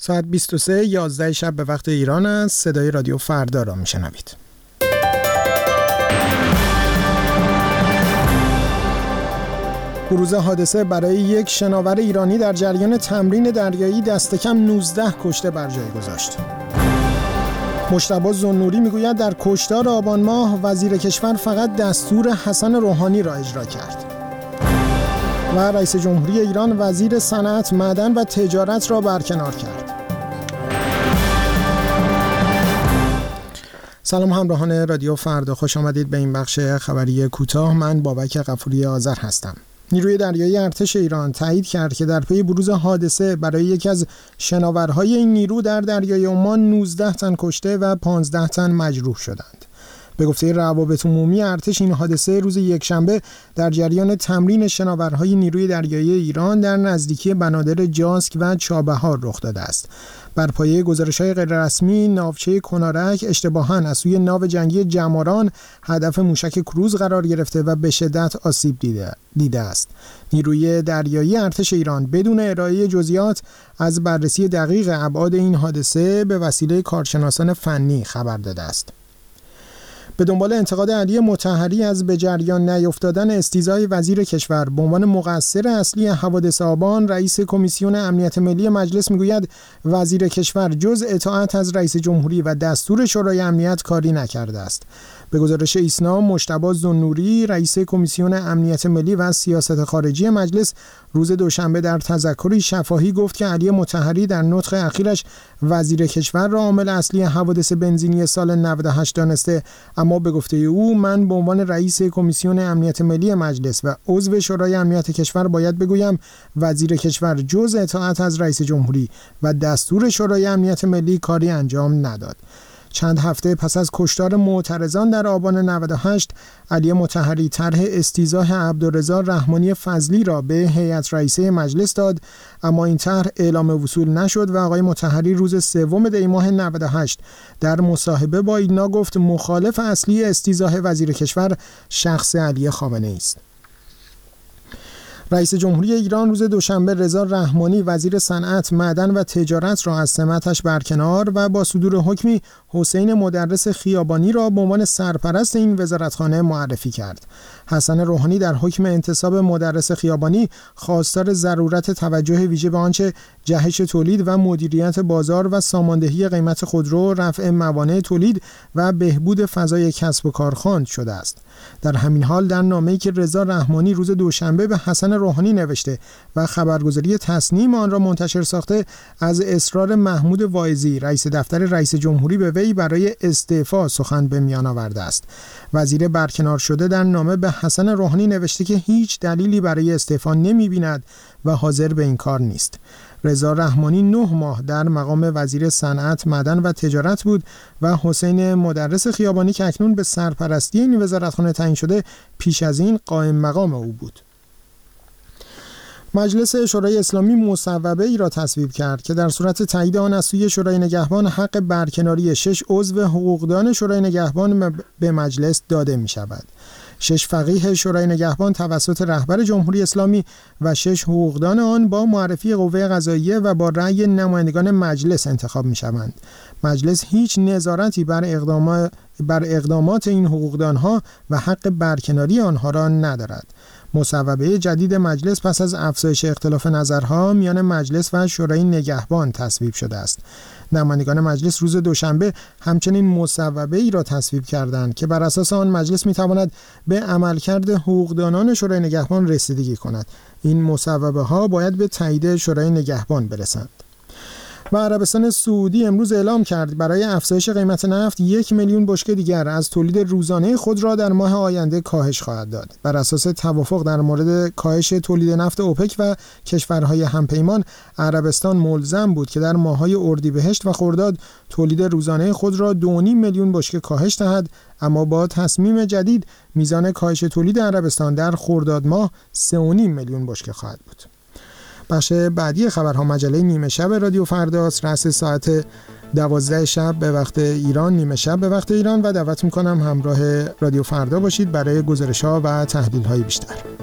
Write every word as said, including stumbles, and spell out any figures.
ساعت بیست و سه یازده شب به وقت ایران است. صدای رادیو فردا را میشنوید. بروز حادثه برای یک شناور ایرانی در جریان تمرین دریایی دست کم نوزده کشته بر جای گذاشت. مجتبی ذوالنوری میگوید در کشتار آبان ماه وزیر کشور فقط دستور حسن روحانی را اجرا کرد. و رئیس جمهوری ایران وزیر صنعت، معدن و تجارت را برکنار کرد. سلام همراهان رادیو فردا، خوش آمدید به این بخش خبری کوتاه. من بابک غفوری آذر هستم. نیروی دریایی ارتش ایران تایید کرد که در پی بروز حادثه برای یکی از شناورهای این نیرو در دریای عمان نوزده تن کشته و پانزده تن مجروح شدند. به گفته روابط عمومی ارتش، این حادثه روز یکشنبه در جریان تمرین شناورهای نیروی دریایی ایران در نزدیکی بنادر جاسک و چابهار رخ داده است. بر پایه گزارش‌های غیررسمی، ناوچه کنارک اشتباهاً از سوی ناو جنگی جماران هدف موشک کروز قرار گرفته و به شدت آسیب دیده, دیده است. نیروی دریایی ارتش ایران بدون ارائه جزئیات از بررسی دقیق ابعاد این حادثه به وسیله کارشناسان فنی خبر داده است. به دنبال انتقاد علی مطهری از به جریان نیفتادن استیضاح وزیر کشور به عنوان مقصر اصلی حوادث آبان، رئیس کمیسیون امنیت ملی مجلس میگوید وزیر کشور جز اطاعت از رئیس جمهوری و دستور شورای امنیت کاری نکرده است. به گزارش ایسنا، مجتبی ذوالنوری رئیس کمیسیون امنیت ملی و سیاست خارجی مجلس روز دوشنبه در تذکری شفاهی گفت که علی مطهری در نطق اخیرش وزیر کشور را عامل اصلی حوادث بنزینی سال نود و هشت دانسته، اما به گفته او من به عنوان رئیس کمیسیون امنیت ملی مجلس و عضو شورای امنیت کشور باید بگویم وزیر کشور جز اطاعت از رئیس جمهوری و دستور شورای امنیت ملی کاری انجام نداد. چند هفته پس از کشتار معترضان در آبان نود و هشت، علی مطهری طرح استیضاح عبدالرضا رحمانی فضلی را به هیئت رئیسه مجلس داد، اما این طرح اعلام وصول نشد و آقای مطهری روز سوم دی ماه نود و هشت در مصاحبه با ایلنا گفت مخالف اصلی استیضاح وزیر کشور شخص علی خامنه‌ای است. رئیس جمهوری ایران روز دوشنبه رضا رحمانی وزیر صنعت، معدن و تجارت را از سمتش برکنار و با صدور حکمی حسین مدرس خیابانی را به عنوان سرپرست این وزارتخانه معرفی کرد. حسن روحانی در حکم انتصاب مدرس خیابانی خواستار ضرورت توجه ویژه به آنچه جهش تولید و مدیریت بازار و ساماندهی قیمت خودرو، رفع موانع تولید و بهبود فضای کسب و کار خواند شده است. در همین حال در نامه‌ای که رضا رحمانی روز دوشنبه به حسن روحانی نوشته و خبرگزاری تصنیم آن را منتشر ساخته، از اصرار محمود واعظی رئیس دفتر رئیس جمهوری به وی برای استعفا سخن به میان آورده است. وزیر برکنار شده در نامه به حسن روحانی نوشته که هیچ دلیلی برای استعفا نمی‌بیند و حاضر به این کار نیست. رضا رحمانی نه ماه در مقام وزیر صنعت، معدن و تجارت بود و حسین مدرس خیابانی که اکنون به سرپرستی این وزارتخانه تعیین شده پیش از این قائم مقام او بود. مجلس شورای اسلامی مصوبه ای را تصویب کرد که در صورت تایید آن از سوی شورای نگهبان حق برکناری شش عضو حقوقدان شورای نگهبان به مجلس داده می شود. شش فقیه شورای نگهبان توسط رهبر جمهوری اسلامی و شش حقوقدان آن با معرفی قوه قضاییه و با رأی نمایندگان مجلس انتخاب می شوند. مجلس هیچ نظارتی بر اقدامات بر اقدامات این حقوقدانها و حق برکناری آنها را ندارد. مصوبه جدید مجلس پس از افزایش اختلاف نظرها میان مجلس و شورای نگهبان تصویب شده است. نمایندگان مجلس روز دوشنبه همچنین مصوبه ای را تصویب کردند که بر اساس آن مجلس میتواند به عملکرد حقوقدانان شورای نگهبان رسیدگی کند. این مصوبه ها باید به تایید شورای نگهبان برسند. و عربستان سعودی امروز اعلام کرد برای افزایش قیمت نفت یک میلیون بشکه دیگر از تولید روزانه خود را در ماه آینده کاهش خواهد داد. بر اساس توافق در مورد کاهش تولید نفت اوپک و کشورهای همپیمان، عربستان ملزم بود که در ماه‌های اردیبهشت و خرداد تولید روزانه خود را دو و نیم میلیون بشکه کاهش دهد، اما با تصمیم جدید میزان کاهش تولید عربستان در خرداد ماه سه و نیم میلیون بشکه خواهد بود. بخش بعدی خبرها مجله نیمه شب رادیو فرداست. رأس ساعت دوازده شب به وقت ایران، نیمه شب به وقت ایران، و دعوت میکنم همراه رادیو فردا باشید برای گزارش‌ها و تحلیل‌های بیشتر.